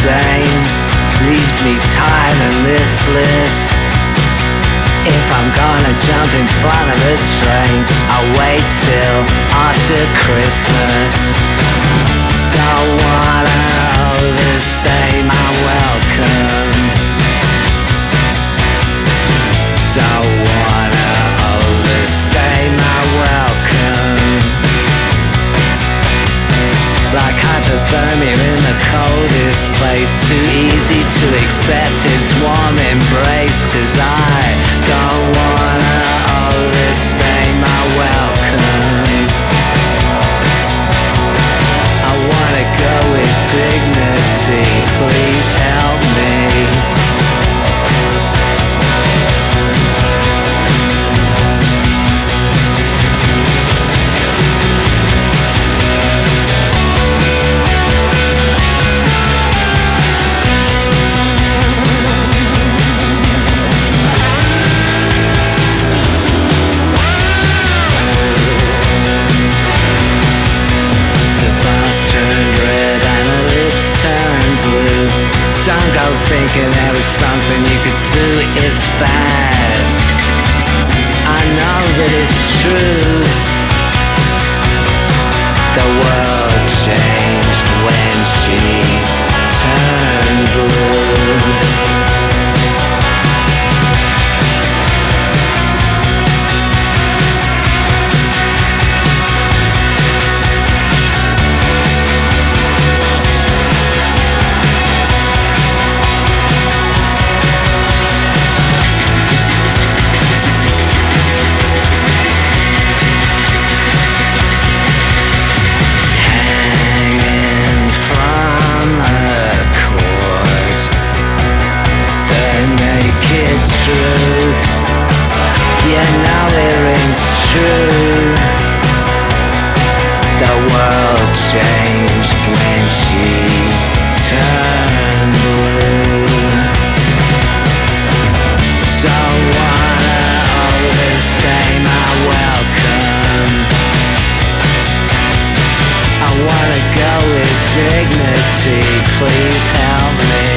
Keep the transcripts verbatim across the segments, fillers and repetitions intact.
same, leaves me tired and listless. If I'm gonna jump in front of a train, I'll wait till after Christmas. Don't wanna overstay my welcome. Don't wanna overstay my welcome. Like hypothermia in the coldest place, too easy to accept its warm embrace. Cause I don't wanna overstay my welcome. I wanna go with dignity, please help me. Don't go thinking there was something you could do, it's bad. I know that it's true. The world changed when she turned blue. The world changed when she turned blue. Don't wanna overstay my welcome. I wanna go with dignity, please help me.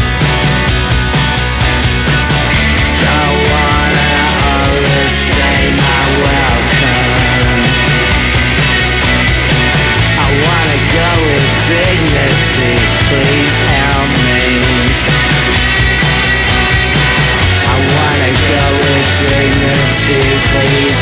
Don't wanna overstay my welcome. I wanna go with dignity, please help me. I wanna go with dignity, please